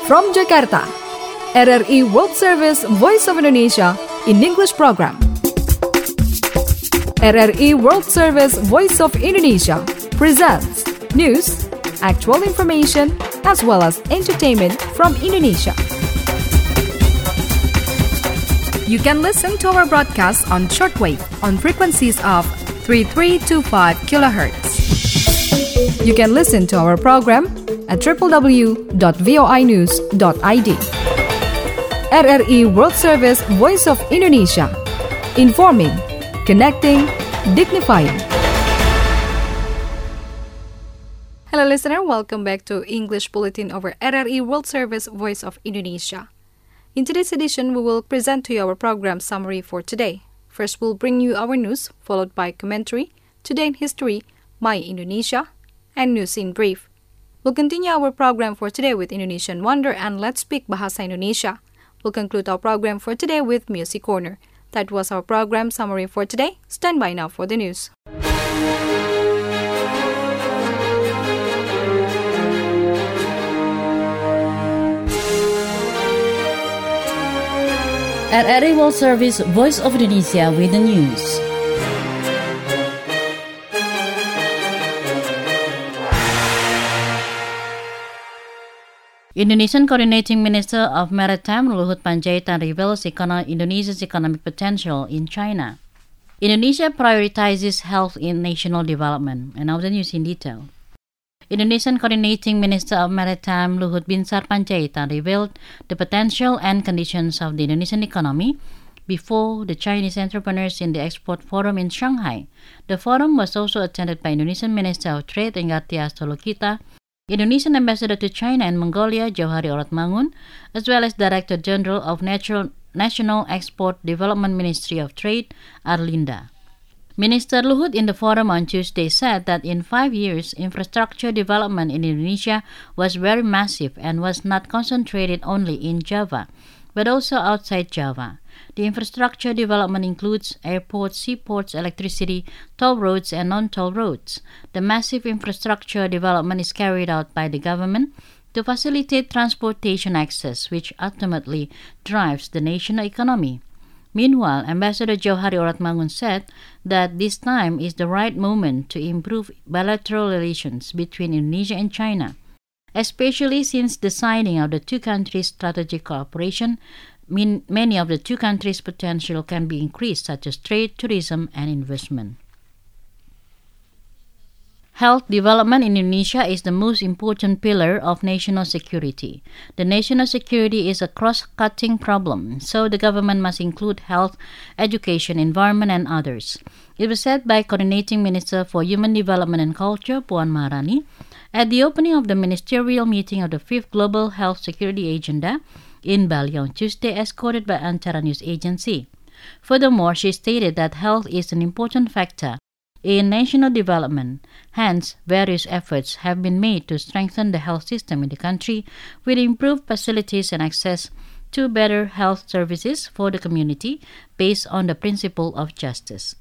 From Jakarta, RRI World Service Voice of Indonesia in English program. RRI World Service Voice of Indonesia presents news, actual information, as well as entertainment from Indonesia. You can listen to our broadcast on shortwave on frequencies of 3325 kHz. You can listen to our program at www.voinews.id. RRI World Service Voice of Indonesia. Informing, connecting, dignifying. Hello listener, welcome back to English Bulletin over RRI World Service Voice of Indonesia. In today's edition, we will present to you our program summary for today. First, we'll bring you our news, followed by commentary, Today in History, My Indonesia, and News in Brief. We'll continue our program for today with Indonesian Wonder and Let's Speak Bahasa Indonesia. We'll conclude our program for today with Music Corner. That was our program summary for today. Stand by now for the news. RRI World Service Voice of Indonesia with the news. Indonesian Coordinating Minister of Maritime Luhut Panjaitan reveals Indonesia's economic potential in China. Indonesia prioritizes health in national development. And now the news in detail. Indonesian Coordinating Minister of Maritime Luhut Binsar Panjaitan revealed the potential and conditions of the Indonesian economy before the Chinese entrepreneurs in the Export Forum in Shanghai. The forum was also attended by Indonesian Minister of Trade Enggartia Stolokita, Indonesian Ambassador to China and Mongolia Jauhari Oratmangun, as well as Director General of National Export Development Ministry of Trade, Arlinda. Minister Luhut in the forum on Tuesday said that in 5 years, infrastructure development in Indonesia was very massive and was not concentrated only in Java, but also outside Java. The infrastructure development includes airports, seaports, electricity, toll roads, and non-toll roads. The massive infrastructure development is carried out by the government to facilitate transportation access, which ultimately drives the national economy. Meanwhile, Ambassador Jauhari Oratmangun said that this time is the right moment to improve bilateral relations between Indonesia and China, especially since the signing of the two countries' strategic cooperation. Many of the two countries' potential can be increased, such as trade, tourism, and investment. Health development in Indonesia is the most important pillar of national security. The national security is a cross-cutting problem, so the government must include health, education, environment, and others. It was said by Coordinating Minister for Human Development and Culture, Puan Maharani, at the opening of the ministerial meeting of the 5th Global Health Security Agenda in Bali on Tuesday, as quoted by Antara News Agency. Furthermore, she stated that health is an important factor in national development. Hence, various efforts have been made to strengthen the health system in the country with improved facilities and access to better health services for the community based on the principle of justice.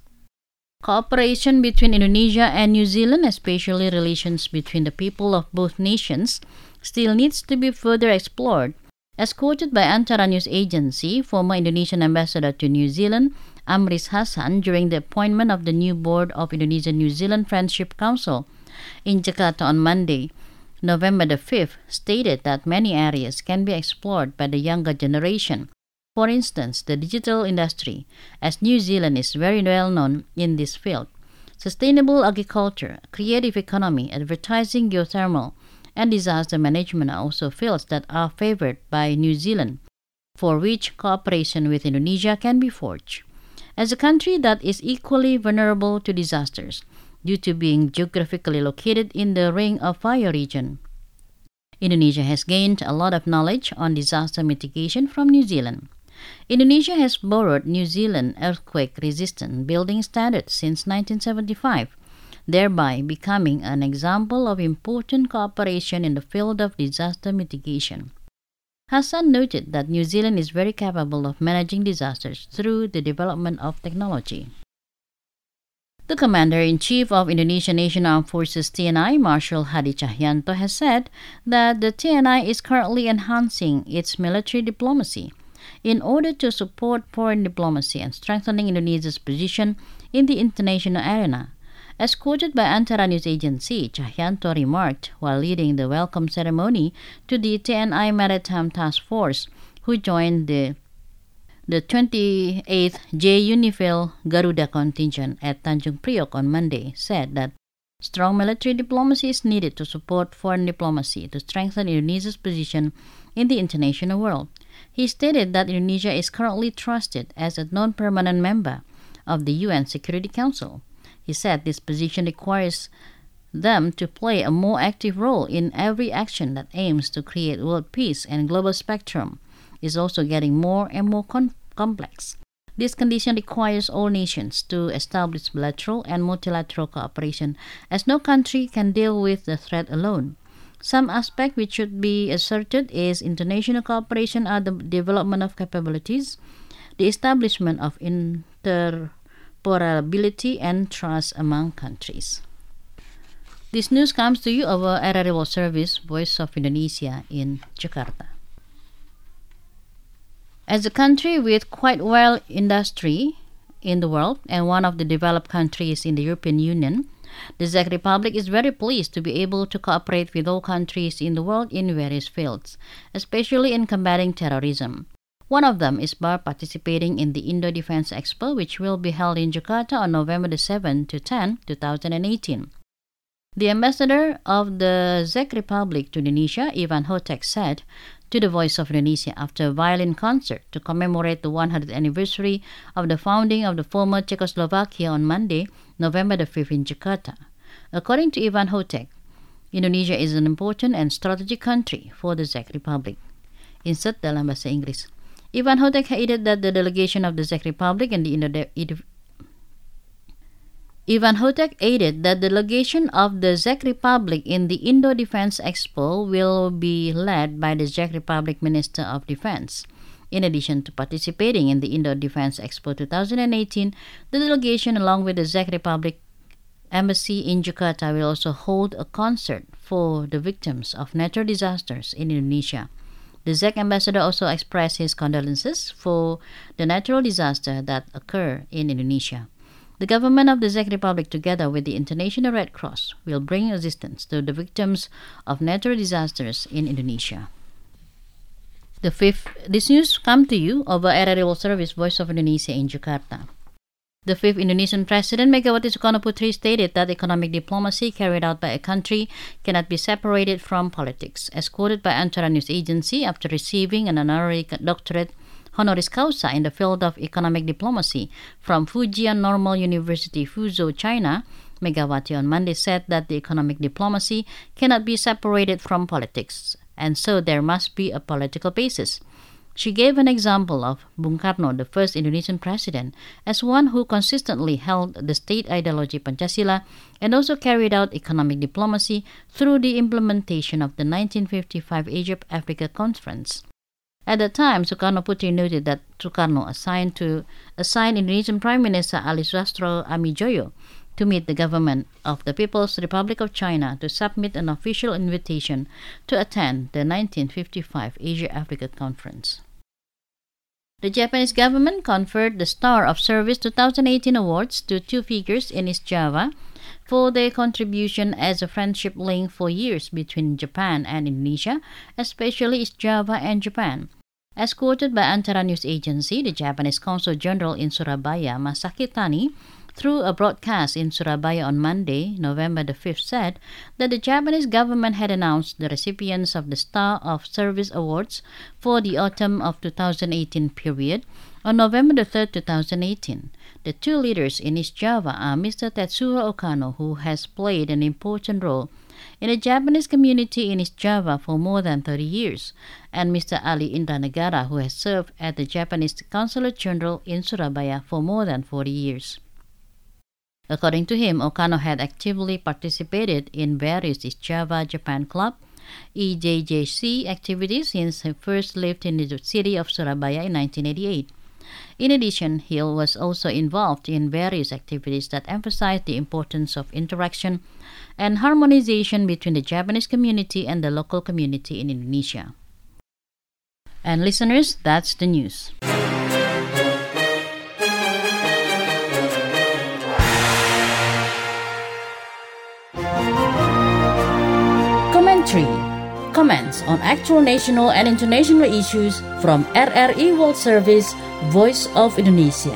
Cooperation between Indonesia and New Zealand, especially relations between the people of both nations, still needs to be further explored. As quoted by Antara News Agency, former Indonesian ambassador to New Zealand, Amris Hassan, during the appointment of the new board of Indonesia-New Zealand Friendship Council in Jakarta on Monday, November the 5th, stated that many areas can be explored by the younger generation. For instance, the digital industry, as New Zealand is very well known in this field, sustainable agriculture, creative economy, advertising, geothermal, and disaster management are also fields that are favored by New Zealand, for which cooperation with Indonesia can be forged. As a country that is equally vulnerable to disasters due to being geographically located in the Ring of Fire region, Indonesia has gained a lot of knowledge on disaster mitigation from New Zealand. Indonesia has borrowed New Zealand earthquake-resistant building standards since 1975, thereby becoming an example of important cooperation in the field of disaster mitigation. Hassan noted that New Zealand is very capable of managing disasters through the development of technology. The Commander-in-Chief of Indonesian National Armed Forces TNI, Marshal Hadi Cahyanto, has said that the TNI is currently enhancing its military diplomacy in order to support foreign diplomacy and strengthening Indonesia's position in the international arena. As quoted by Antara News Agency, Cahyanto remarked while leading the welcome ceremony to the TNI Maritime Task Force, who joined the 28th J Unifil Garuda contingent at Tanjung Priok on Monday, said that strong military diplomacy is needed to support foreign diplomacy to strengthen Indonesia's position in the international world. He stated that Indonesia is currently trusted as a non-permanent member of the UN Security Council. He said this position requires them to play a more active role in every action that aims to create world peace, and global spectrum is also getting more and more complex. This condition requires all nations to establish bilateral and multilateral cooperation, as no country can deal with the threat alone. Some aspect which should be asserted is international cooperation are the development of capabilities, the establishment of interoperability and trust among countries. This news comes to you over RRI World Service, Voice of Indonesia in Jakarta. As a country with quite well industry in the world and one of the developed countries in the European Union, the Czech Republic is very pleased to be able to cooperate with all countries in the world in various fields, especially in combating terrorism. One of them is by participating in the Indo Defense Expo, which will be held in Jakarta on November 7 to 10, 2018. The ambassador of the Czech Republic to Indonesia, Ivan Hotek, said to the Voice of Indonesia after a violin concert to commemorate the 100th anniversary of the founding of the former Czechoslovakia on Monday, November 5 in Jakarta. According to Ivan Hotek, Indonesia is an important and strategic country for the Czech Republic. Insert dalam bahasa Inggris. Ivan Hotek added that the delegation of the Czech Republic and the delegation of the Czech Republic in the Indo Defense Expo will be led by the Czech Republic Minister of Defense. In addition to participating in the Indo Defense Expo 2018, the delegation, along with the Czech Republic Embassy in Jakarta, will also hold a concert for the victims of natural disasters in Indonesia. The Czech ambassador also expressed his condolences for the natural disaster that occurred in Indonesia. The government of the Czech Republic, together with the International Red Cross, will bring assistance to the victims of natural disasters in Indonesia. This news comes to you over RRI World Service, Voice of Indonesia in Jakarta. The fifth Indonesian President, Megawati Soekarno-Putri, stated that economic diplomacy carried out by a country cannot be separated from politics, as quoted by Antara News Agency after receiving an honorary doctorate honoris causa in the field of economic diplomacy from Fujian Normal University, Fuzhou, China. Megawati on Monday said that the economic diplomacy cannot be separated from politics, and so there must be a political basis. She gave an example of Bung Karno, the first Indonesian president, as one who consistently held the state ideology Pancasila and also carried out economic diplomacy through the implementation of the 1955 Egypt-Africa Conference. At the time, Soekarno-Putri noted that Soekarno assigned Indonesian Prime Minister Ali Sastro Amijoyo to meet the government of the People's Republic of China to submit an official invitation to attend the 1955 Asia-Africa Conference. The Japanese government conferred the Star of Service 2018 awards to two figures in East Java for their contribution as a friendship link for years between Japan and Indonesia, especially East Java and Japan. As quoted by Antara News Agency, the Japanese Consul General in Surabaya, Masaki Tani, through a broadcast in Surabaya on Monday, November 5th, said that the Japanese government had announced the recipients of the Star of Service Awards for the autumn of 2018 period on November 3rd, 2018. The two leaders in East Java are Mr. Tetsuo Okano, who has played an important role in the Japanese community in East Java for more than 30 years, and Mr. Ali Indranegara, who has served as the Japanese Consulate General in Surabaya for more than 40 years. According to him, Okano had actively participated in various East Java Japan Club (EJJC) activities since he first lived in the city of Surabaya in 1988. In addition, Hill was also involved in various activities that emphasized the importance of interaction and harmonization between the Japanese community and the local community in Indonesia. And listeners, that's the news. Commentary. Comments on actual national and international issues from RRI World Service, Voice of Indonesia.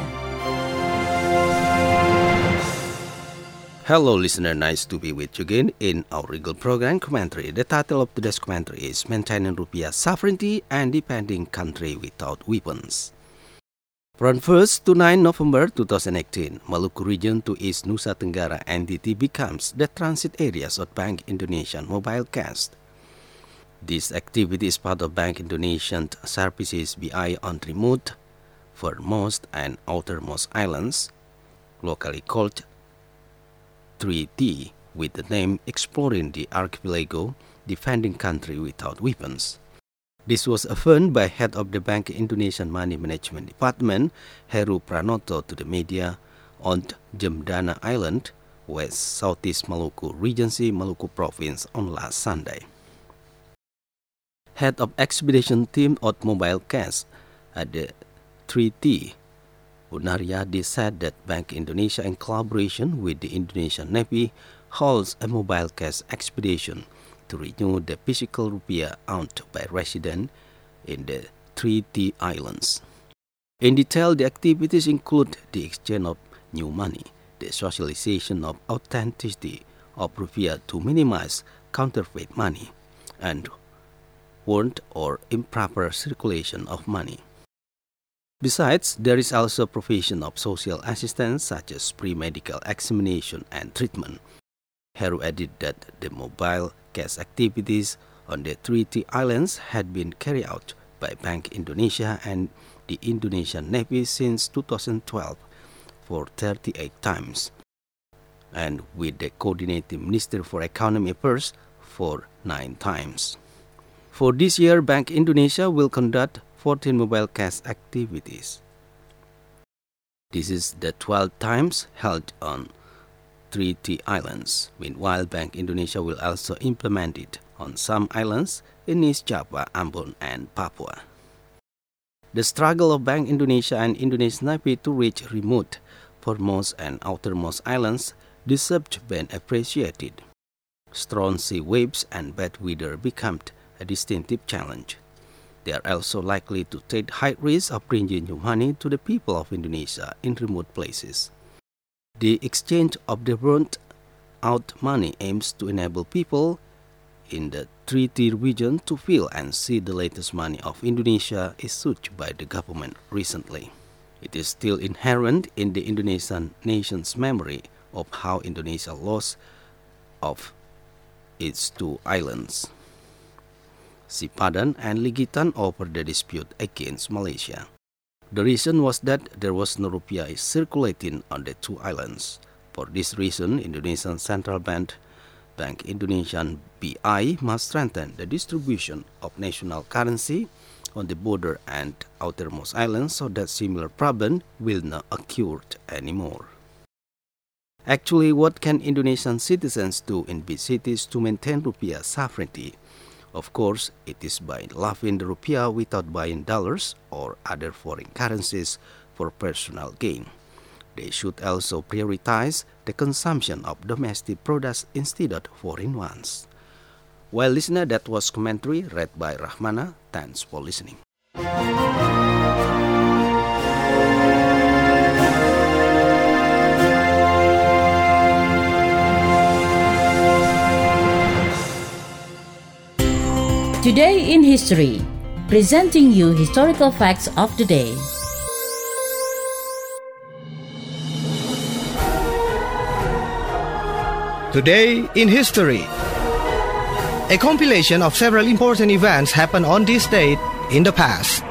Hello listener, nice to be with you again in our regular program commentary. The title of today's commentary is Maintaining Rupiah Sovereignty and Defending Country Without Weapons. From 1st to 9 November 2018, Maluku region to East Nusa Tenggara entity becomes the transit areas of Bank Indonesian Mobile Cash. This activity is part of Bank Indonesian Services BI on remote, furthermost and outermost islands, locally called 3T, with the name Exploring the Archipelago, Defending Country Without Weapons. This was affirmed by head of the Bank Indonesian Money Management Department, Heru Pranoto, to the media on Jemdana Island, West Southeast Maluku Regency, Maluku Province on last Sunday. Head of expedition team of Mobile Cash at the 3T, Unaryadi, said that Bank Indonesia, in collaboration with the Indonesian Navy, holds a mobile cash expedition to renew the physical rupiah owned by residents in the 3T Islands. In detail, the activities include the exchange of new money, the socialization of authenticity of rupiah to minimize counterfeit money, and warrant or improper circulation of money. Besides, there is also provision of social assistance such as pre-medical examination and treatment. Heru added that the mobile cash activities on the 3T Islands had been carried out by Bank Indonesia and the Indonesian Navy since 2012 for 38 times, and with the Coordinating Minister for Economy Affairs for 9 times. For this year, Bank Indonesia will conduct 14 mobile cash activities. This is the 12th times held on 3T Islands. Meanwhile, Bank Indonesia will also implement it on some islands in East Java, Ambon, and Papua. The struggle of Bank Indonesia and Indonesian Navy to reach remote, foremost and outermost islands deserve to be appreciated. Strong sea waves and bad weather become a distinctive challenge. They are also likely to take high risk of bringing new money to the people of Indonesia in remote places. The exchange of the burnt-out money aims to enable people in the 3T region to feel and see the latest money of Indonesia issued by the government recently. It is still inherent in the Indonesian nation's memory of how Indonesia lost of its 2 islands, Sipadan and Ligitan, over the dispute against Malaysia. The reason was that there was no rupiah circulating on the 2 islands. For this reason, Indonesian Central Bank, Bank Indonesian BI, must strengthen the distribution of national currency on the border and outermost islands so that similar problem will not occur anymore. Actually, what can Indonesian citizens do in big cities to maintain rupiah sovereignty? Of course, it is by loving the rupiah without buying dollars or other foreign currencies for personal gain. They should also prioritize the consumption of domestic products instead of foreign ones. Well, listener, that was commentary read by Rahmana. Thanks for listening. Today in History, presenting you historical facts of the day. Today in History, a compilation of several important events happened on this date in the past.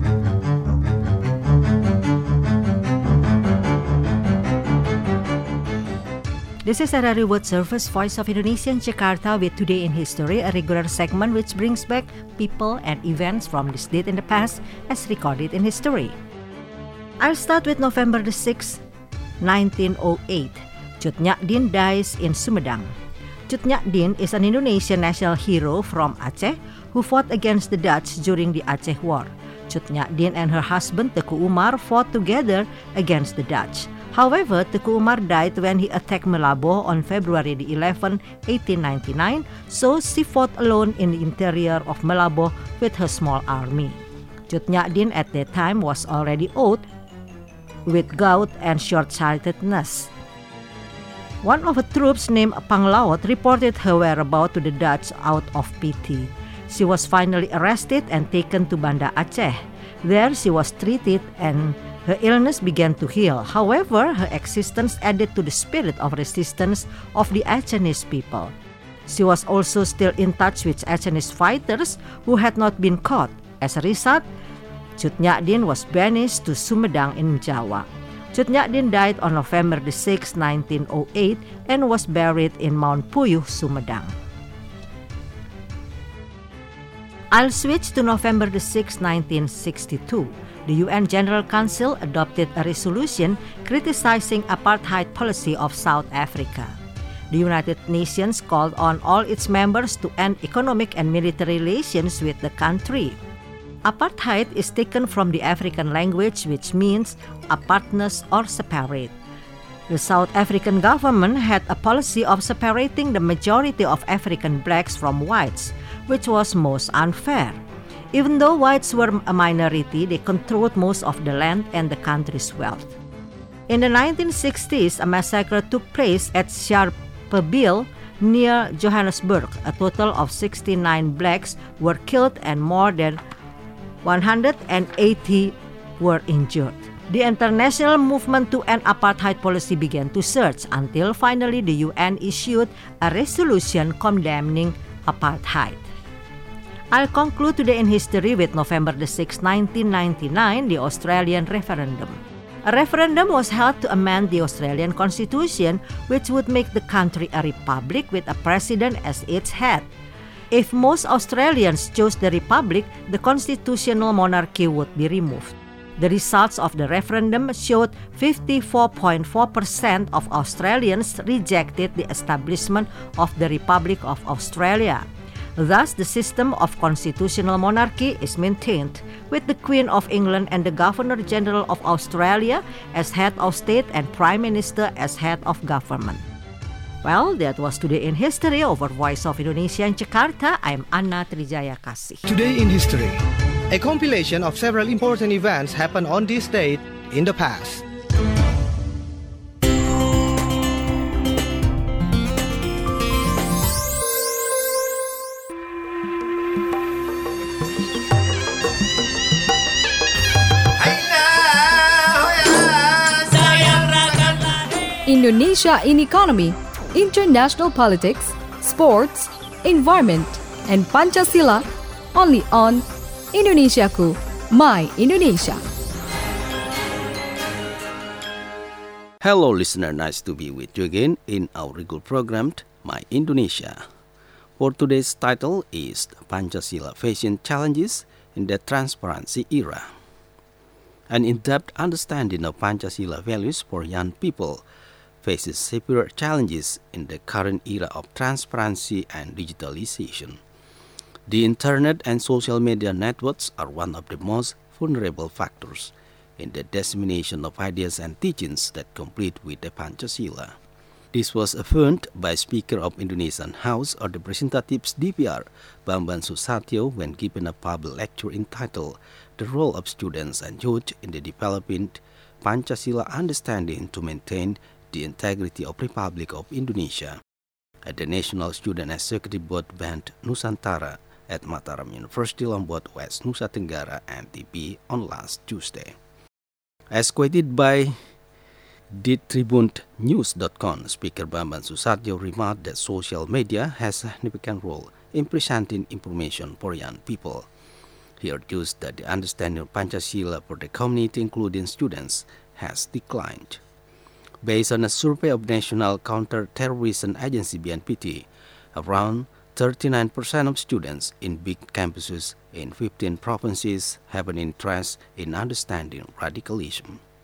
This is RRI World Service, Voice of Indonesia in Jakarta with Today in History, a regular segment which brings back people and events from this date in the past as recorded in history. I'll start with November the 6th, 1908. Cut Nyak Dien dies in Sumedang. Cut Nyak Dien is an Indonesian national hero from Aceh who fought against the Dutch during the Aceh War. Cut Nyak Dien and her husband Teku Umar fought together against the Dutch. However, Teku Umar died when he attacked Malabo on February 11, 1899, so she fought alone in the interior of Malabo with her small army. Cut Nyak Dien at that time was already old with gout and short-sightedness. One of the troops named Panglaut reported her whereabouts to the Dutch out of pity. She was finally arrested and taken to Banda Aceh. There she was treated and her illness began to heal. However, her existence added to the spirit of resistance of the Achenese people. She was also still in touch with Achenese fighters who had not been caught. As a result, Cut Nyak Dien was banished to Sumedang in Java. Cut Nyak Dien died on November 6, 1908 and was buried in Mount Puyuh, Sumedang. I'll switch to November 6, 1962. The UN General Council adopted a resolution criticizing apartheid policy of South Africa. The United Nations called on all its members to end economic and military relations with the country. Apartheid is taken from the African language which means apartness or separate. The South African government had a policy of separating the majority of African blacks from whites, which was most unfair. Even though whites were a minority, they controlled most of the land and the country's wealth. In the 1960s, a massacre took place at Sharpeville near Johannesburg. A total of 69 blacks were killed and more than 180 were injured. The international movement to end apartheid policy began to surge until finally the UN issued a resolution condemning apartheid. I'll conclude today in history with November 6, 1999, the Australian referendum. A referendum was held to amend the Australian Constitution, which would make the country a republic with a president as its head. If most Australians chose the republic, the constitutional monarchy would be removed. The results of the referendum showed 54.4% of Australians rejected the establishment of the Republic of Australia. Thus, the system of constitutional monarchy is maintained, with the Queen of England and the Governor-General of Australia as head of state and Prime Minister as head of government. Well, that was Today in History over Voice of Indonesia in Jakarta. I'm Anna Trijaya Kasih. Today in History, a compilation of several important events happened on this date in the past. Indonesia in economy, international politics, sports, environment, and Pancasila, only on Indonesiaku, My Indonesia. Hello listener, nice to be with you again in our regular program, My Indonesia. For today's title is Pancasila Facing Challenges in the Transparency Era. An in-depth understanding of Pancasila values for young people faces severe challenges in the current era of transparency and digitalization. The internet and social media networks are one of the most vulnerable factors in the dissemination of ideas and teachings that compete with the Pancasila. This was affirmed by Speaker of Indonesian House of Representatives DPR, Bambang Susatyo, when giving a public lecture entitled The Role of Students and Youth in the Developing Pancasila Understanding to Maintain the Integrity of Republic of Indonesia at the National Student Executive Board Band Nusantara at Mataram University, Lombok, West Nusa Tenggara, NTB on last Tuesday. As quoted by TheTribuneNews.com, Speaker Bambang Susatyo remarked that social media has a significant role in presenting information for young people. He argues that the understanding of Pancasila for the community, including students, has declined. Based on a survey of National Counter-Terrorism Agency BNPT, around 39% of students in big campuses in 15 provinces have an interest in understanding radicalism.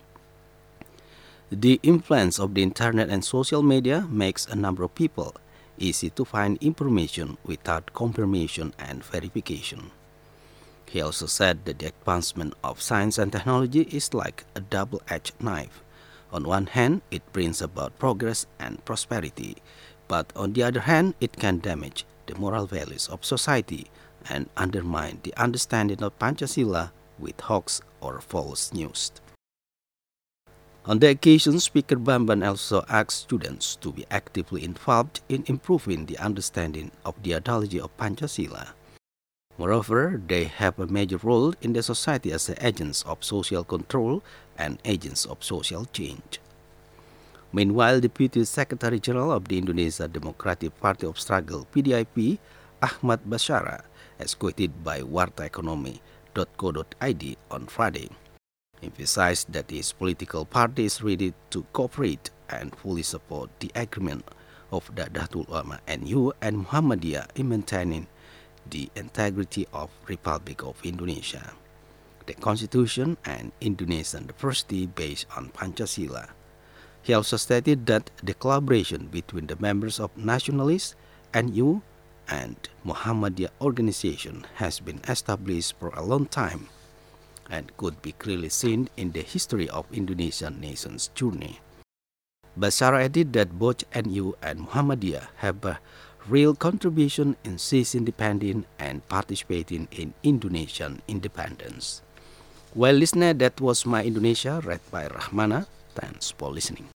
The influence of the internet and social media makes a number of people easy to find information without confirmation and verification. He also said that the advancement of science and technology is like a double-edged knife. On one hand, it brings about progress and prosperity, but on the other hand, it can damage the moral values of society and undermine the understanding of Pancasila with hoax or false news. On the occasion, Speaker Bamban also asked students to be actively involved in improving the understanding of the ideology of Pancasila. Moreover, they have a major role in the society as agents of social control and agents of social change. Meanwhile, Deputy Secretary General of the Indonesia Democratic Party of Struggle (PDIP), Ahmad Basara, as quoted by wartaekonomi.co.id on Friday, emphasized that his political party is ready to cooperate and fully support the agreement of Nahdlatul Ulama NU and Muhammadiyah in maintaining the integrity of Republic of Indonesia, the Constitution, and Indonesian diversity based on Pancasila. He also stated that the collaboration between the members of Nationalist, NU, and Muhammadiyah organization has been established for a long time and could be clearly seen in the history of Indonesian nation's journey. Basara added that both NU and Muhammadiyah have a real contribution in seizing independence and participating in Indonesian independence. Well, listener, that was My Indonesia, read by Rahmana. Thanks for listening.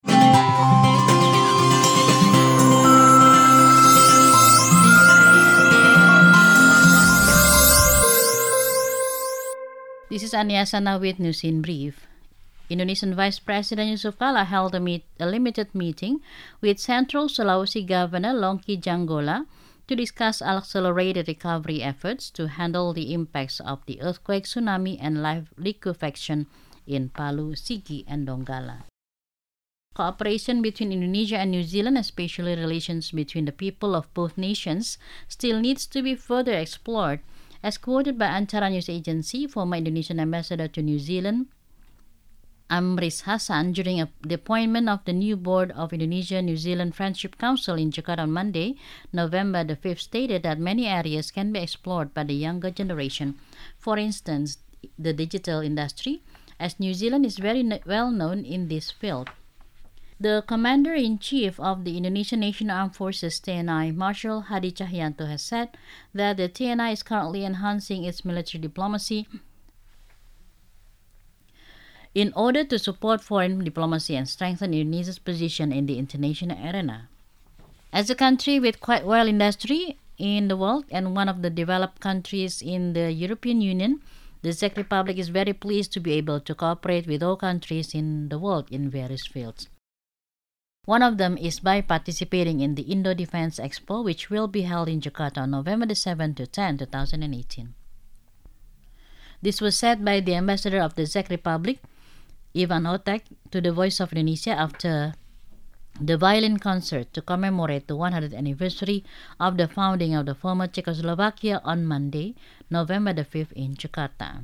This is Ania Sana with News in Brief. Indonesian Vice President Yusuf Kala held a limited meeting with Central Sulawesi Governor Longki Janggola to discuss accelerated recovery efforts to handle the impacts of the earthquake, tsunami, and liquefaction in Palu, Sigi, and Donggala. Cooperation between Indonesia and New Zealand, especially relations between the people of both nations, still needs to be further explored, as quoted by Antara News Agency. Former Indonesian ambassador to New Zealand, Amris Hassan, during the appointment of the new board of Indonesia-New Zealand Friendship Council in Jakarta on Monday, November the 5th, stated that many areas can be explored by the younger generation. For instance, the digital industry, as New Zealand is very well known in this field. The Commander-in-Chief of the Indonesian National Armed Forces, TNI, Marshal Hadi Cahyanto, has said that the TNI is currently enhancing its military diplomacy in order to support foreign diplomacy and strengthen Indonesia's position in the international arena. As a country with quite well industry in the world and one of the developed countries in the European Union, the Czech Republic is very pleased to be able to cooperate with all countries in the world in various fields. One of them is by participating in the Indo Defense Expo, which will be held in Jakarta on November 7 to 10, 2018. This was said by the ambassador of the Czech Republic, Ivan Otek, to the Voice of Indonesia after the violin concert to commemorate the 100th anniversary of the founding of the former Czechoslovakia on Monday, November 5th in Jakarta.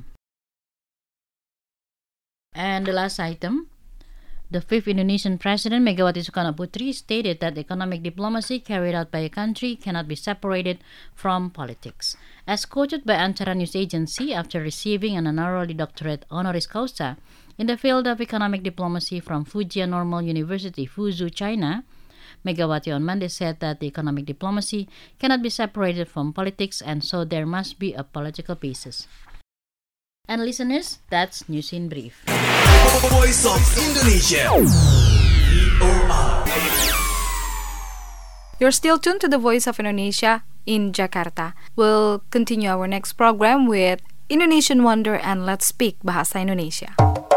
And the last item, the fifth Indonesian President, Megawati Soekarno-Putri, stated that economic diplomacy carried out by a country cannot be separated from politics. As quoted by Antara News Agency, after receiving an honorary doctorate honoris causa in the field of economic diplomacy from Fujian Normal University, Fuzhou, China, Megawati on Monday said that the economic diplomacy cannot be separated from politics, and so there must be a political basis. And listeners, that's News in Brief. Voice of Indonesia. You're still tuned to the Voice of Indonesia in Jakarta. We'll continue our next program with Indonesian Wonder and Let's Speak Bahasa Indonesia.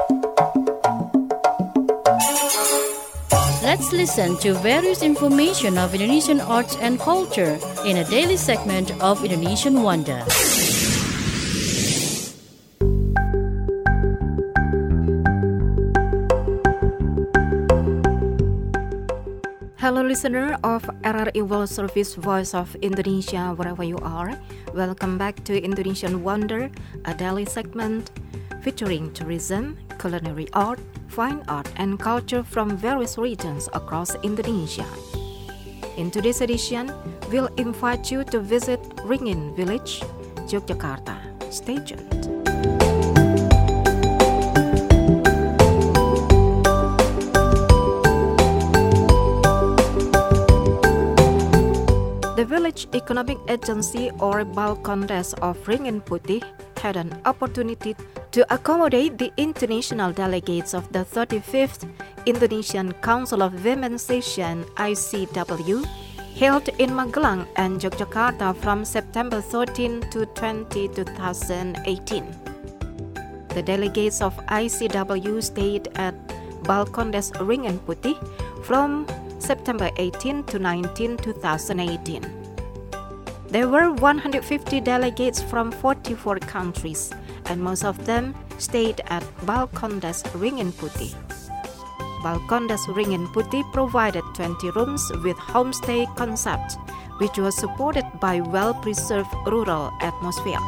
Let's listen to various information of Indonesian arts and culture in a daily segment of Indonesian Wonder. Hello listener of RRI World Service Voice of Indonesia, wherever you are. Welcome back to Indonesian Wonder, a daily segment featuring tourism, culinary art, fine art, and culture from various regions across Indonesia. In today's edition, we'll invite you to visit Ringin Village, Yogyakarta. Stay tuned. The Village Economic Agency or Balkondes of Ringin Putih had an opportunity to accommodate the international delegates of the 35th Indonesian Council of Women session ICW held in Magelang and Yogyakarta from September 13 to 20, 2018. The delegates of ICW stayed at Balkondes Ringin Putih from September 18 to 19, 2018. There were 150 delegates from 44 countries, and most of them stayed at Balkondes Ringin Putih. Balkondes Ringin Putih provided 20 rooms with homestay concept, which was supported by well-preserved rural atmosphere.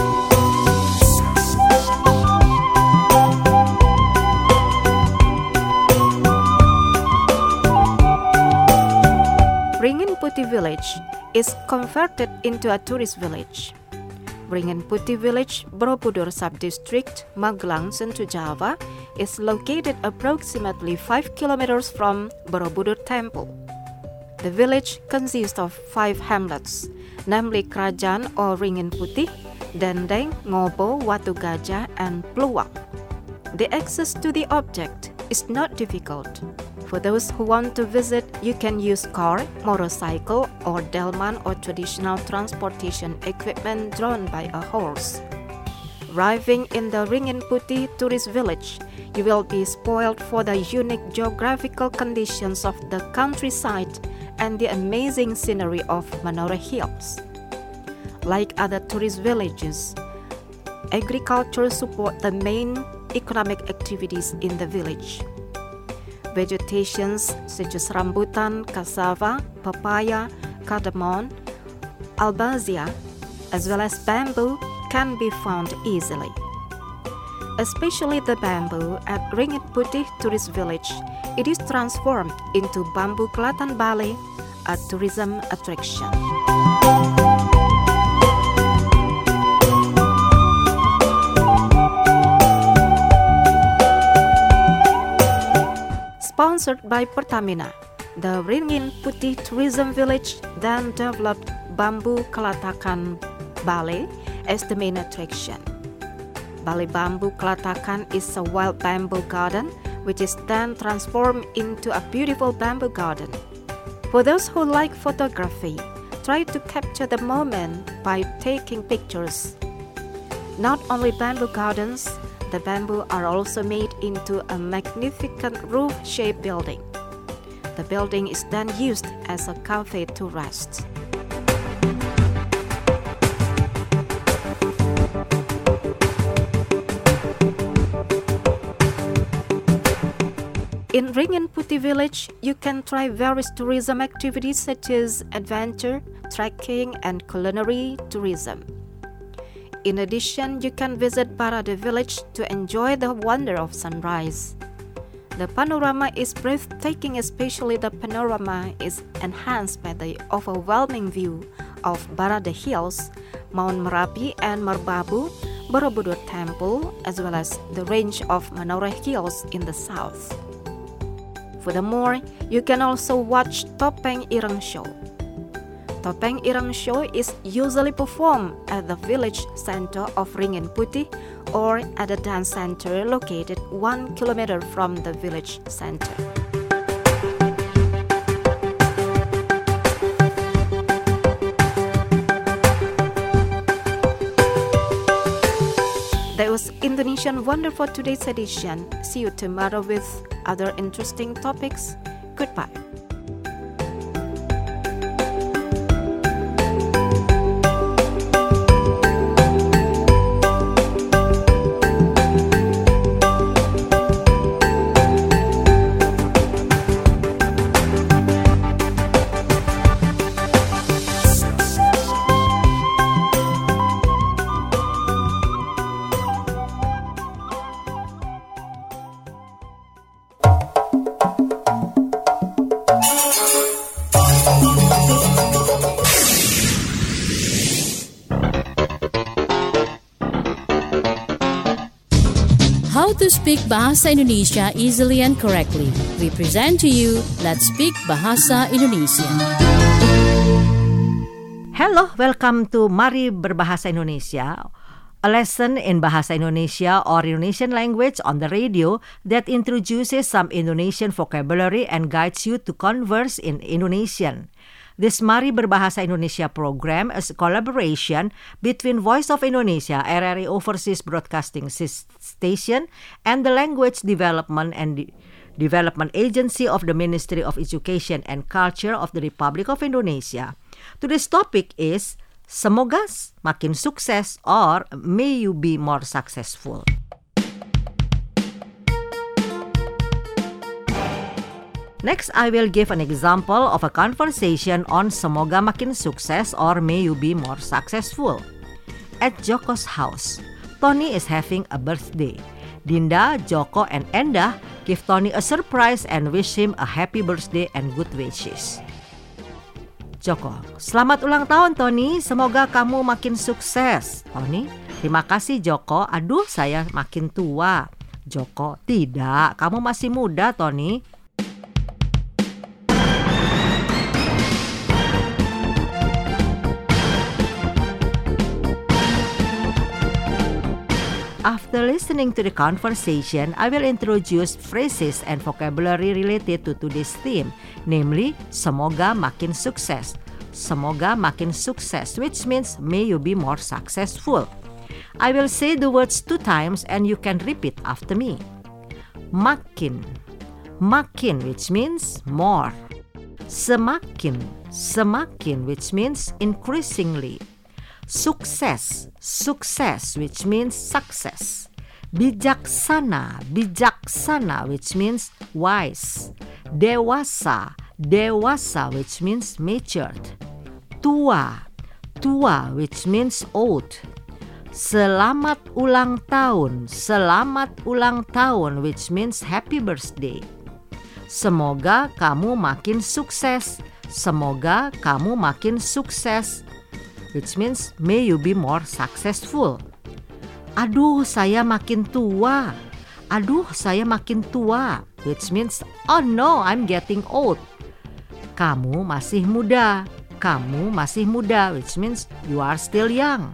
Ringin Putih Village is converted into a tourist village. Ringin Putih Village, Borobudur Sub-District, Magelang, Central Java, is located approximately 5 kilometers from Borobudur Temple. The village consists of 5 hamlets, namely Krajan or Ringin Putih, Dendeng, Ngobo, Watu Gajah, and Pluang. The access to the object is not difficult. For those who want to visit, you can use car, motorcycle, or delman or traditional transportation equipment drawn by a horse. Arriving in the Ringin Putih tourist village, you will be spoiled for the unique geographical conditions of the countryside and the amazing scenery of Manora Hills. Like other tourist villages, agriculture supports the main economic activities in the village. Vegetations such as rambutan, cassava, papaya, cardamom, albazia, as well as bamboo can be found easily. Especially the bamboo at Ringin Putih Tourist Village, it is transformed into Bambu Kelatan Bale, a tourism attraction. Sponsored by Pertamina, the Ringin Putih Tourism Village then developed Bambu Kelatakan Bale as the main attraction. Bale Bambu Kelatakan is a wild bamboo garden which is then transformed into a beautiful bamboo garden. For those who like photography, try to capture the moment by taking pictures. Not only bamboo gardens, the bamboo are also made into a magnificent roof-shaped building. The building is then used as a cafe to rest. In Ringin Putih Village, you can try various tourism activities such as adventure, trekking, and culinary tourism. In addition, you can visit Barada Village to enjoy the wonder of sunrise. The panorama is breathtaking, especially the panorama is enhanced by the overwhelming view of Barada Hills, Mount Merapi and Merbabu, Borobudur Temple, as well as the range of Manora Hills in the south. Furthermore, you can also watch Topeng Ireng Show. Topeng Ireng Show is usually performed at the village center of Ringin Putih or at a dance center located 1 kilometer from the village center. That was Indonesian Wonder for today's edition. See you tomorrow with other interesting topics. Goodbye. How to speak Bahasa Indonesia easily and correctly. We present to you Let's Speak Bahasa Indonesia. Hello, welcome to Mari Berbahasa Indonesia, a lesson in Bahasa Indonesia or Indonesian language on the radio that introduces some Indonesian vocabulary and guides you to converse in Indonesian. This Mari Berbahasa Indonesia program is a collaboration between Voice of Indonesia, RRI Overseas Broadcasting Station, and the Language Development and Development Agency of the Ministry of Education and Culture of the Republic of Indonesia. Today's topic is Semoga makin sukses or may you be more successful. Next, I will give an example of a conversation on Semoga makin sukses or may you be more successful. At Joko's house, Tony is having a birthday. Dinda, Joko, and Endah give Tony a surprise and wish him a happy birthday and good wishes. Joko, selamat ulang tahun Tony, semoga kamu makin sukses. Tony, terima kasih Joko, aduh saya makin tua. Joko, tidak, kamu masih muda Tony. After listening to the conversation, I will introduce phrases and vocabulary related to today's theme, namely, semoga makin sukses. Semoga makin sukses, which means may you be more successful. I will say the words 2 times and you can repeat after me. Makin, makin, which means more. Semakin, semakin, which means increasingly. Sukses, sukses, which means success. Bijaksana, bijaksana, which means wise. Dewasa, dewasa, which means matured. Tua, tua, which means old. Selamat ulang tahun, selamat ulang tahun, which means happy birthday. Semoga kamu makin sukses, semoga kamu makin sukses, which means may you be more successful. Aduh, saya makin tua. Aduh, saya makin tua, which means oh no, I'm getting old. Kamu masih muda. Kamu masih muda, which means you are still young.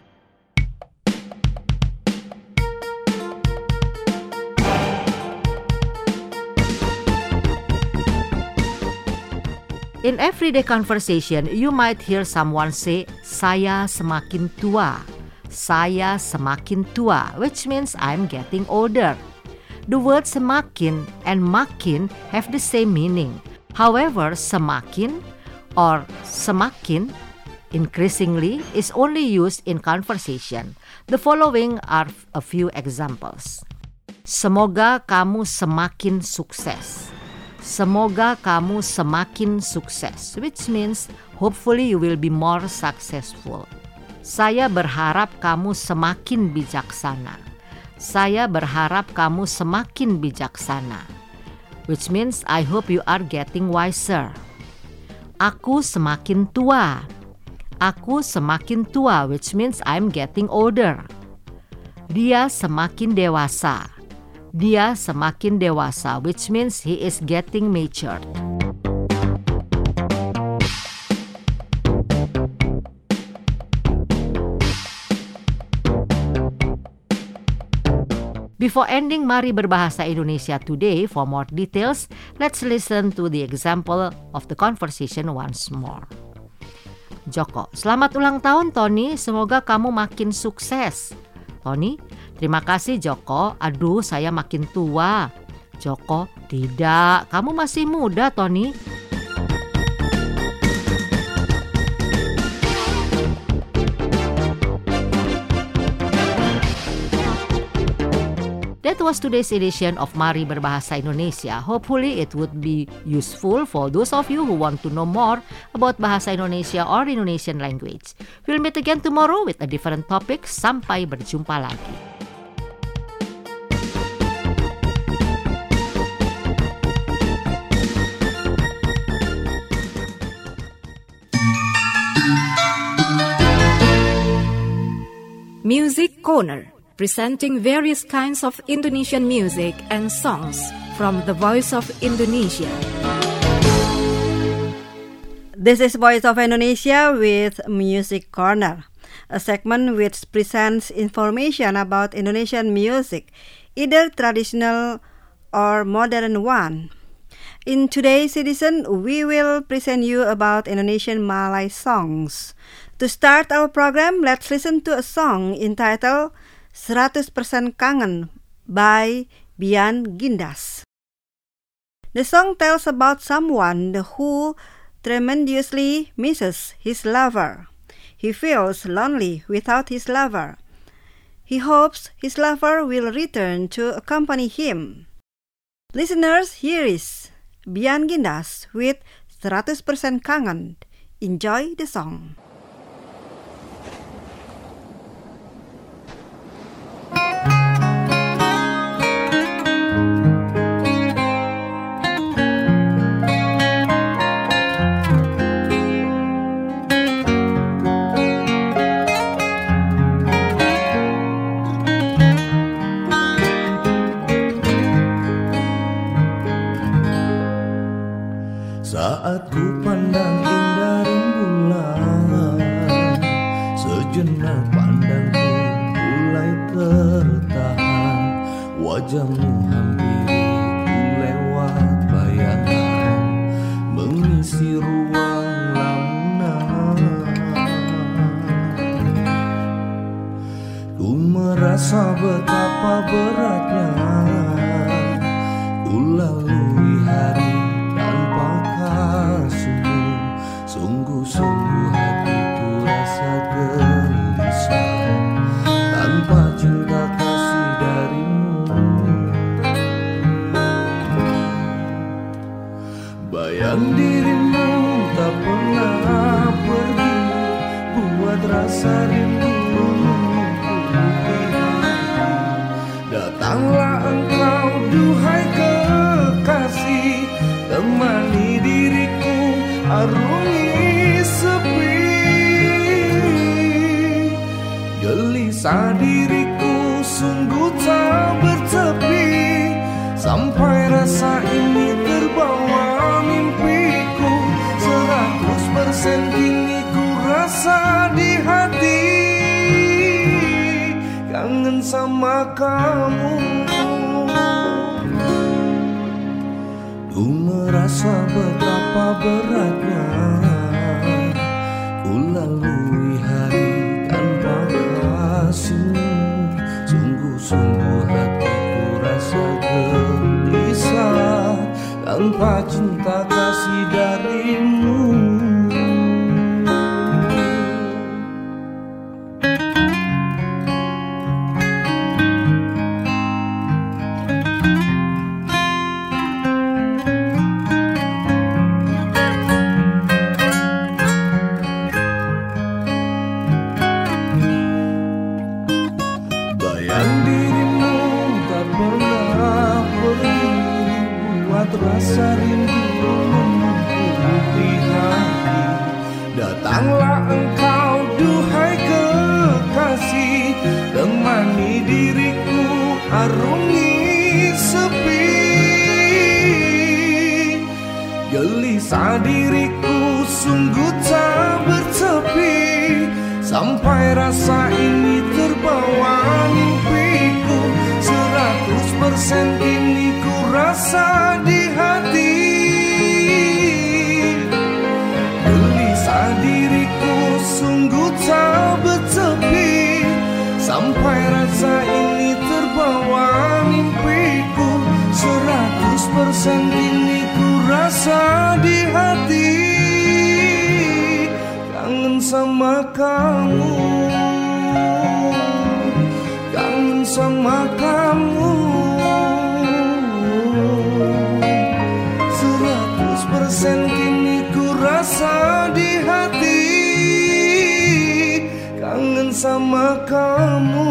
In everyday conversation, you might hear someone say, saya semakin tua. Saya semakin tua, which means I'm getting older. The words semakin and makin have the same meaning. However, semakin or semakin, increasingly, is only used in conversation. The following are a few examples. Semoga kamu semakin sukses. Semoga kamu semakin sukses, which means hopefully you will be more successful. Saya berharap kamu semakin bijaksana. Saya berharap kamu semakin bijaksana, which means I hope you are getting wiser. Aku semakin tua. Aku semakin tua, which means I'm getting older. Dia semakin dewasa. Dia semakin dewasa, which means he is getting matured. Before ending Mari Berbahasa Indonesia today, for more details, let's listen to the example of the conversation once more. Joko, selamat ulang tahun Tony, semoga kamu makin sukses. Tony, terima kasih Joko, aduh saya makin tua. Joko, tidak, kamu masih muda Tony. That was today's edition of Mari Berbahasa Indonesia. Hopefully it would be useful for those of you who want to know more about Bahasa Indonesia or Indonesian language. We'll meet again tomorrow with a different topic. Sampai berjumpa lagi. Music Corner. presenting various kinds of Indonesian music and songs from the Voice of Indonesia. This is Voice of Indonesia with Music Corner, a segment which presents information about Indonesian music, either traditional or modern one. In today's edition, we will present you about Indonesian Malay songs. To start our program, let's listen to a song entitled 100% Kangen by Bian Gindas. The song tells about someone who tremendously misses his lover. He feels lonely without his lover. He hopes his lover will return to accompany him. Listeners, here is Bian Gindas with 100% Kangen. Enjoy the song. Saat ku pandang indah rembulan, sejenak pandangku mulai tertahan. Wajahmu hampiri ku lewat bayangan, mengisi ruang lamunan. Ku merasa betapa beratnya ku lalui hari tanpa kasihmu. Sungguh-sungguh hatiku rasa gelisah tanpa cinta kasih darimu. Bayang dirimu tak pernah pergi, buat rasa rindu menutupi hati. Datanglah engkau duhai kekasih, temani diriku arungi sepi. Gelisah diriku sungguh tak bertepi, sampai rasa ini terbawa mimpiku. 100% kini ku rasa di hati, kangen sama kamu. Ku merasa betapa beratnya ku lalui hari tanpa kasihmu. Sungguh-sungguh hatiku rasa gelisah tanpa cinta kasih darimu. Rasa rindu menutupi hati. Datanglah engkau duhai kekasih, temani diriku arungi sepi. Gelisah diriku sungguh tak bertepi, sampai rasa ini terbawa mimpiku. 100% kini ku rasa di hati. Gelisah diriku sungguh tak bertepi, sampai rasa ini terbawa mimpiku. 100% kini ku rasa di hati, kangen sama kamu, kangen sama kamu. 100% kini ku rasa di hati, kangen sama kamu.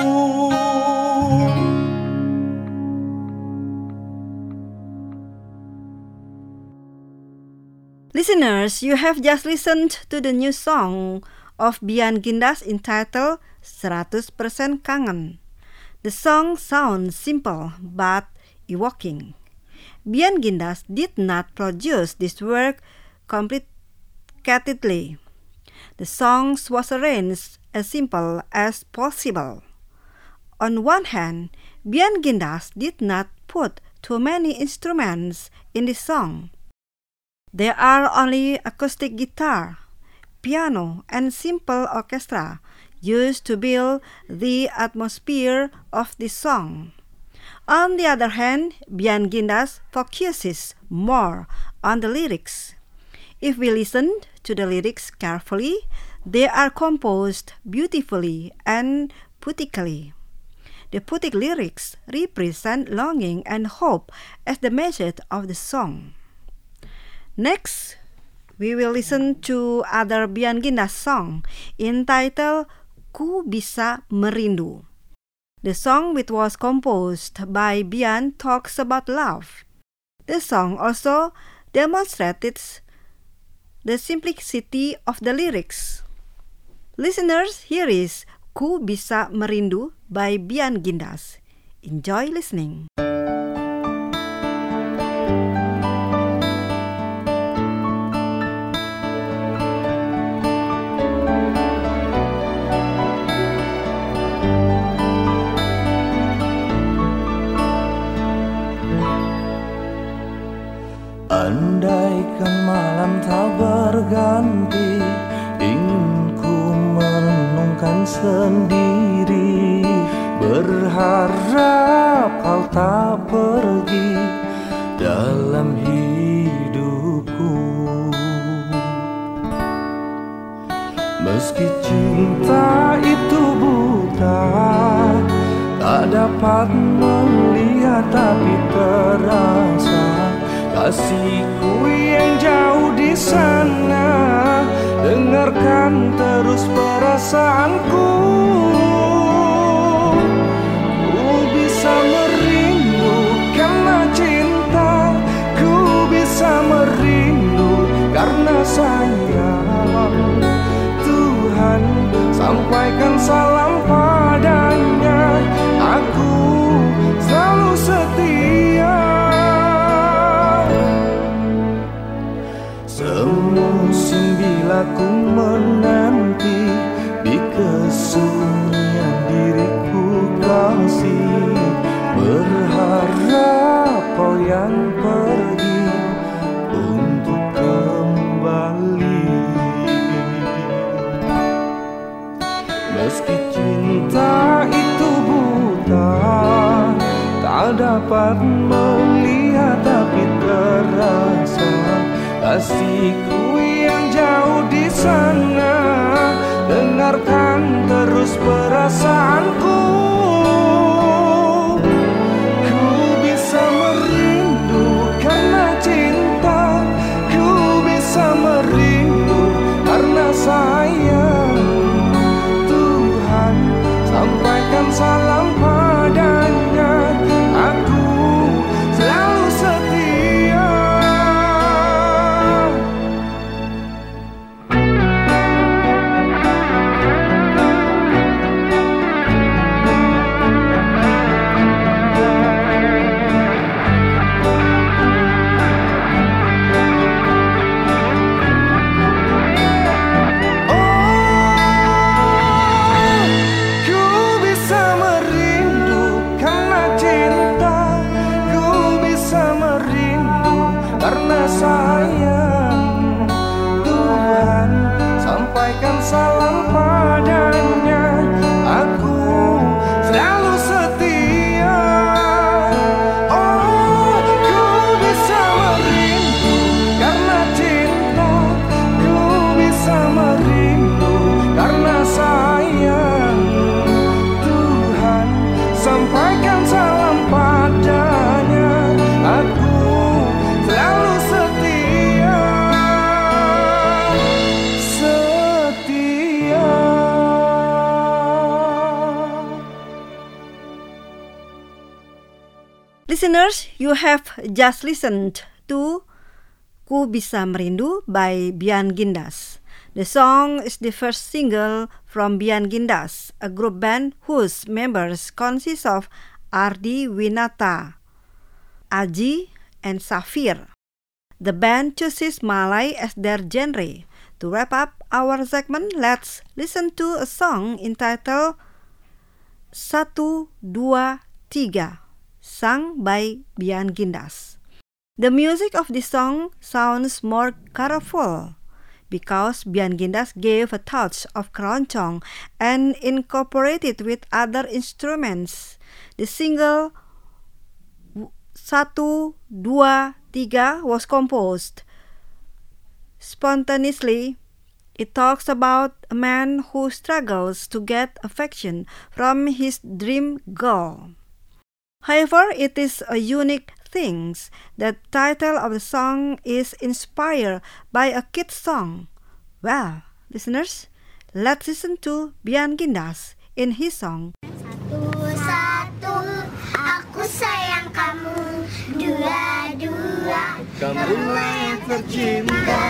Listeners, you have just listened to the new song of Bian Gindas entitled 100% Kangen. The song sounds simple but evoking. Bian Gindas did not produce this work complicatedly. The song was arranged as simple as possible. On one hand, Bian Gindas did not put too many instruments in the song. There are only acoustic guitar, piano, and simple orchestra used to build the atmosphere of the song. On the other hand, Bian Gindas focuses more on the lyrics. If we listen to the lyrics carefully, they are composed beautifully and poetically. The poetic lyrics represent longing and hope as the message of the song. Next, we will listen to other Bian Gindas song entitled Ku Bisa Merindu. The song, which was composed by Bian, talks about love. The song also demonstrated the simplicity of the lyrics. Listeners, here is Ku Bisa Merindu by Bian Gindas. Enjoy listening. Andaikan malam tak berganti, ingin ku merenungkan sendiri, berharap kau tak pergi dalam hidupku. Meski cinta itu buta, tak dapat melihat tapi terasa. Kasihku yang jauh di sana, dengarkan terus perasaanku. Ku bisa merindu karena cinta, ku bisa merindu karena sayang. Tuhan, sampaikan salam padanya, aku selalu setia. Semusim bila ku menanti, di kesunyian diriku kasih, berharap kau yang pergi untuk kembali. Meski cinta itu buta, tak dapat melihat tapi terasa. Kasihku yang jauh di sana, dengarkan terus perasaanku. Ku bisa merindu karena cinta, ku bisa merindu karena sayang. Tuhan, sampaikan salam padanya, aku selalu setia. Karena sayang, Tuhan, sampaikan salam padanya, aku selalu setia. Oh, ku bisa merindu karena cinta, ku bisa merindu karena sayang. Tuhan, sampaikan salam padanya, aku selalu setia, setia. Listeners, you have just listened to Ku Bisa Merindu by Bian Gindas. The song is the first single from Bian Gindas, a group band whose members consist of Ardi Winata, Aji, and Safir. The band chooses Malay as their genre. To wrap up our segment, let's listen to a song entitled 1, 2, 3, sung by Bian Gindas. The music of this song sounds more colorful because Bian Gindas gave a touch of keroncong and incorporated with other instruments. The single 1, 2, 3 was composed spontaneously. It talks about a man who struggles to get affection from his dream girl. However, it is a unique thing. The title of the song is inspired by a kid's song. Well, listeners, let's listen to Bian Gindas in his song. 1, 1, aku sayang kamu. 2, 2, kamu yang tercinta.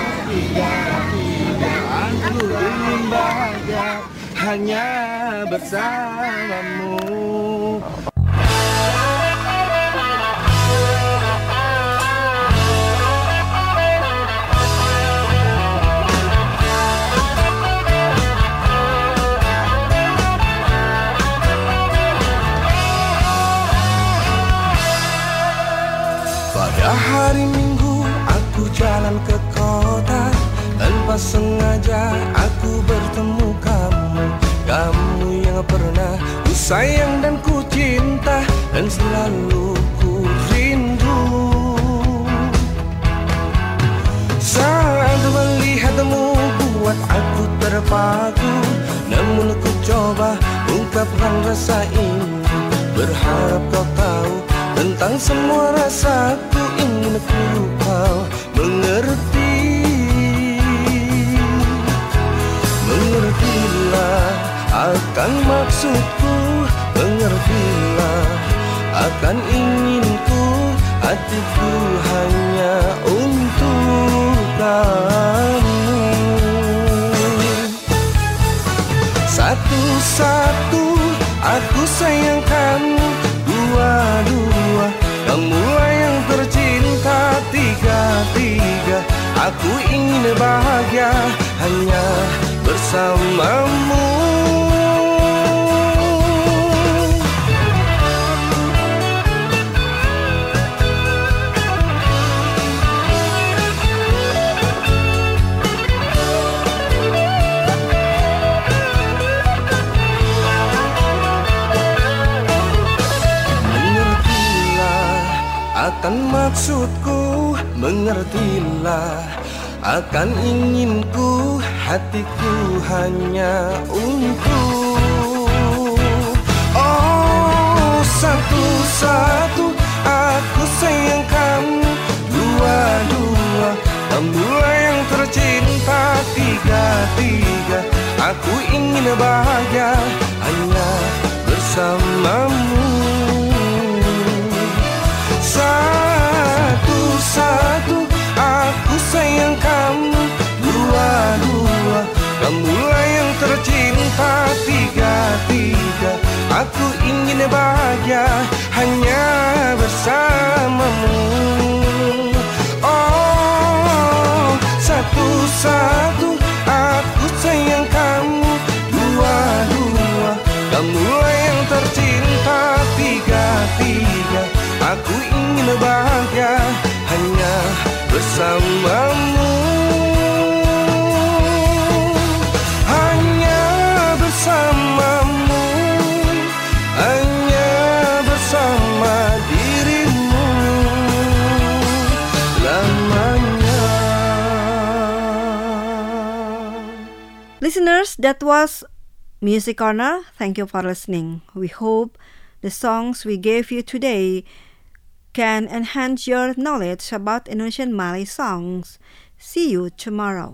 3, 3, aku ingin bahagia hanya bersamamu. Pada hari Minggu aku jalan ke kota. Tanpa sengaja aku bertemu kamu. Kamu yang pernah ku sayang dan ku cinta, dan selalu ku rindu. Saat melihatmu buat aku terpaku, namun ku coba ungkapkan rasa ini. Berharap kau tahu tentang semua rasaku, ingin kau mengerti. Mengertilah akan maksudku, mengertilah akan inginku. Hatiku hanya untuk kamu. 1, 1, aku sayang kamu. 2, 2, kamulah yang tercinta. 3, 3, aku ingin bahagia hanya bersamamu. Akan maksudku, mengertilah akan inginku. Hatiku hanya untuk. Oh, 1, 1, aku sayang kamu. 2, 2, kamulah yang tercinta. 3, 3, aku ingin bahagia hanya bersamamu. 1, 1, aku sayang kamu. 2, 2, kamulah yang tercinta. 3, 3, aku ingin bahagia hanya bersamamu. Oh, 1, 1, aku sayang kamu. 2, 2, kamulah yang tercinta. 3, 3, aku ingin bahagia hanya bersamamu. Hanya bersamamu, hanya bersama dirimu lamanya. Listeners, that was Music Corner. Thank you for listening. We hope the songs we gave you today can enhance your knowledge about Indonesian Malay songs. See you tomorrow.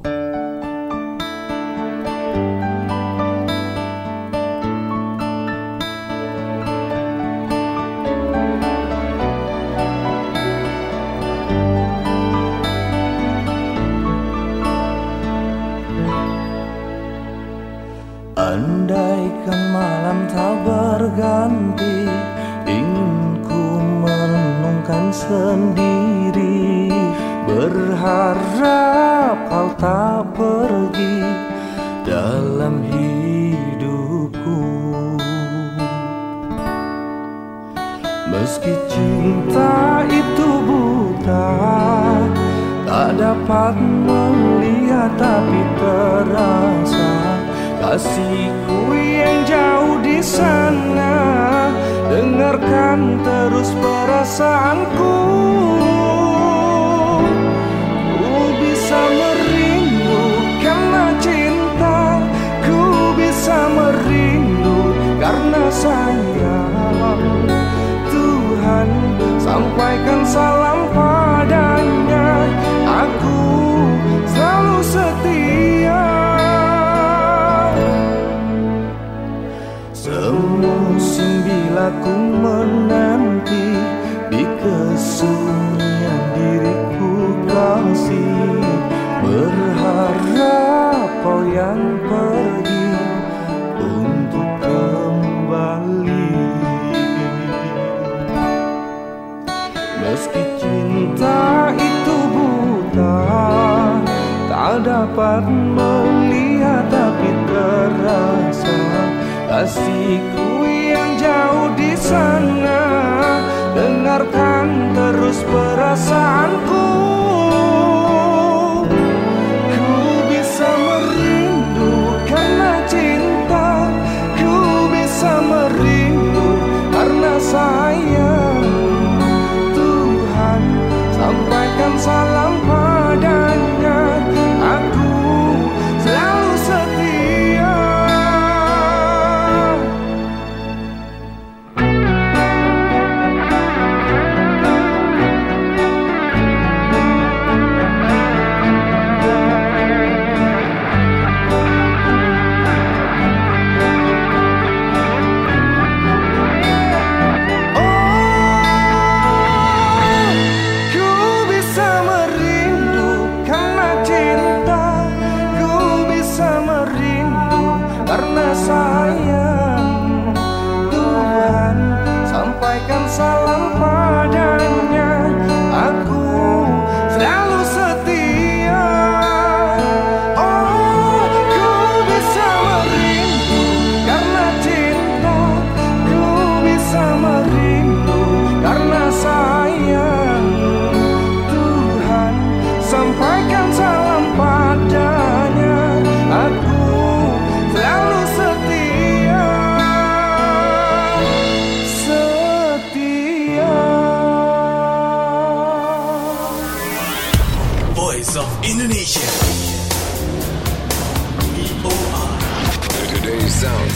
sendiri, berharap kau tak pergi dalam hidupku. Meski cinta itu buta, tak dapat melihat tapi terasa kasihku yang jauh di sana. Dengarkan terus perasaanku. Ku bisa merindu karena cinta, ku bisa merindu karena sayang. Tuhan, sampaikan salam padanya, aku selalu setia. Semusim bila ku menanti, di kesunyian diriku kasih, berharap kau yang pergi untuk kembali. Meski cinta itu buta, tak dapat melihat tapi terasa kasihku yang jauh di sana. Dengarkan terus perasaanku. Ku bisa merindu karena cinta, ku bisa merindu karena sayang. Tuhan, sampaikan salam padanya, aku selalu setia. Sayang, Tuhan, sampaikan salam padanya, aku selalu setia. Oh, ku bisa merindu karena cinta, ku bisa merindu karena sayang. Tuhan, sampaikan salam padanya, aku selalu setia. Voice of Indonesia. VOA. Today's sound.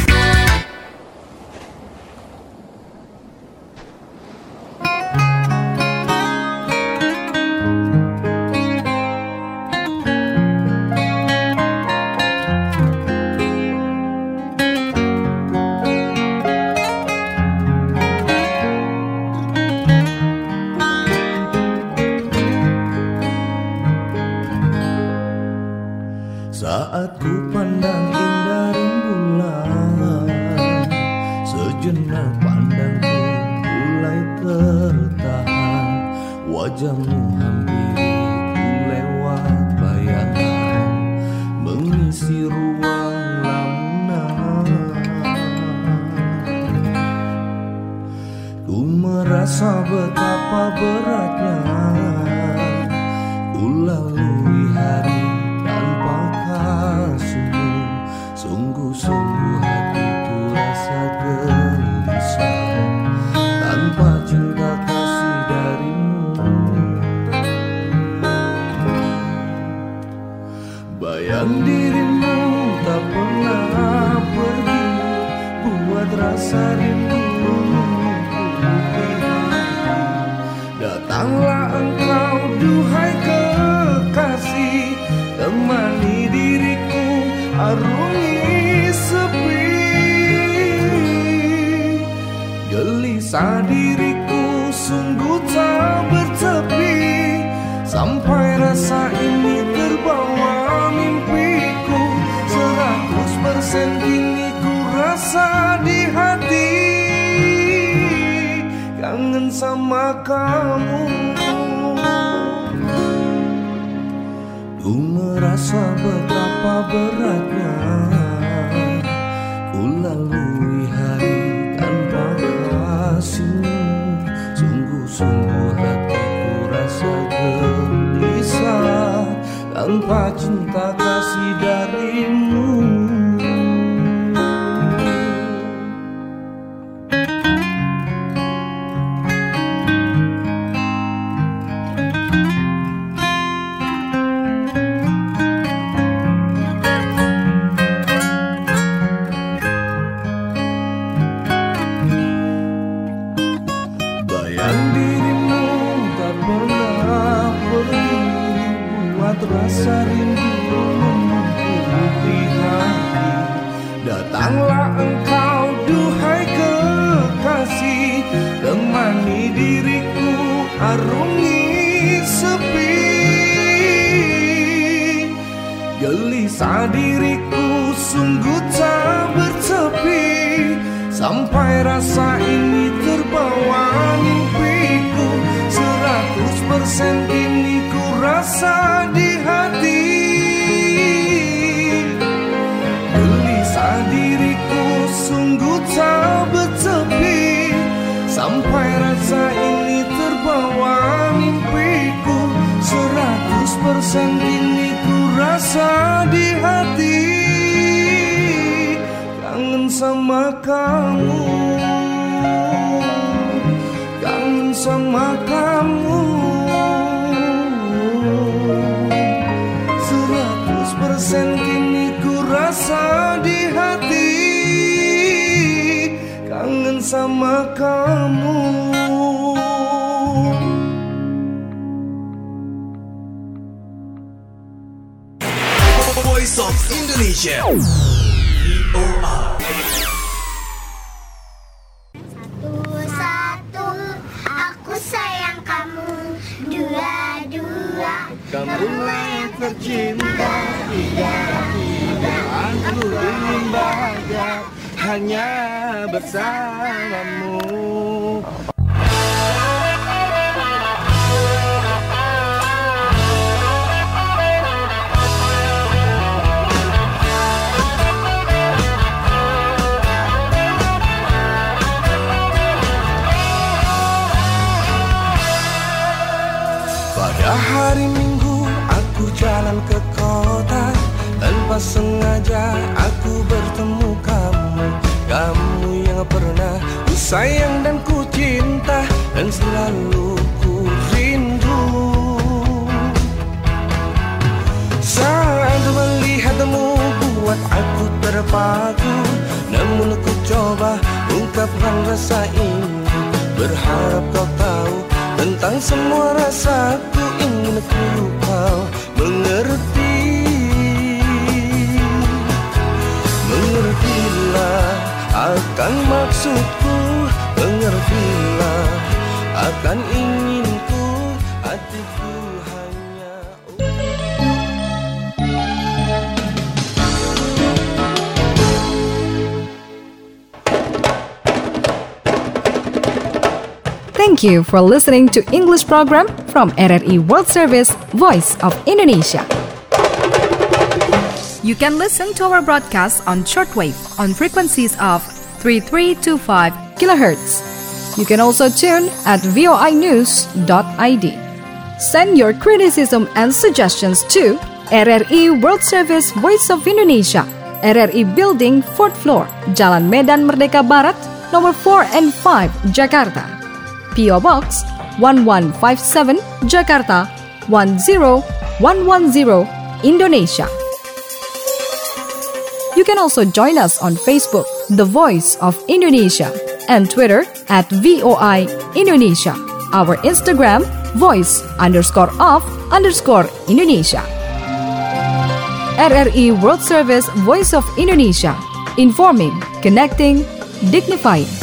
Saat ku pandang indah rembulan, sejenak pandangku mulai tertahan. Wajahmu hampiri ku lewat bayangan, mengisi ruang lamunan. Ku merasa betapa beratnya ku lalui hari tanpa kasihmu. Sungguh-sungguh hatiku rasa gelisah tanpa cinta kasih darimu. Bayang dirimu tak pernah pergi, buat rasa rindu menutupi hati. Datanglah engkau duhai kekasih, temani diriku arungi sepi. Gelisah diriku sungguh tak bertepi, sampai rasa ini terbawa mimpiku. 100% kini ku rasa di hati, kangen kangen sama kamu. Ku merasa betapa beratnya ku lalui hari tanpa kasihmu. Sungguh-sungguh hatiku rasa gelisah tanpa cinta kasih darimu. Rasa rindu menutupi hati. Datanglah engkau duhai kekasih, temani diriku arungi sepi. Gelisah diriku sungguh tak bertepi, sampai rasa ini terbawa mimpiku. 100% kini ku rasa di hati. Gelisah diriku sungguh tak bertepi, sampai rasa ini terbawa mimpiku. 100% kini ku rasa di hati. Kangen sama kamu, kangen sama kamu. 100% kini ku rasa di hati. Kangen sama kamu. Voice of Indonesia. VOA. Satu, aku sayang kamu. Dua, kamulah yang tercinta. Tiga, aku ingin bahagia hanya bersamamu. Pada hari Minggu aku jalan ke kota, tanpa sengaja aku bertemu kamu. Kamu yang pernah ku sayang dan ku cinta, dan selalu ku rindu. Saat melihatmu buat aku terpaku, namun ku coba ungkapkan rasa ini, berharap kau tahu tentang semua rasaku. Ingin kau mengerti, mengertilah akan maksudku, mengertilah akan inginku, hatiku hanya Thank you for listening to English program from RRI World Service, Voice of Indonesia. You can listen to our broadcast on shortwave on frequencies of 3325 kHz. You can also tune at voinews.id. Send your criticism and suggestions to RRI World Service, Voice of Indonesia, RRI Building, 4th floor, Jalan Medan Merdeka Barat, nomor 4 and 5, Jakarta. P.O. Box 1157, Jakarta 10110, Indonesia. You can also join us on Facebook, The Voice of Indonesia, and Twitter at VOI Indonesia. Our Instagram, voice_of_Indonesia. RRI World Service, Voice of Indonesia. Informing, connecting, dignifying.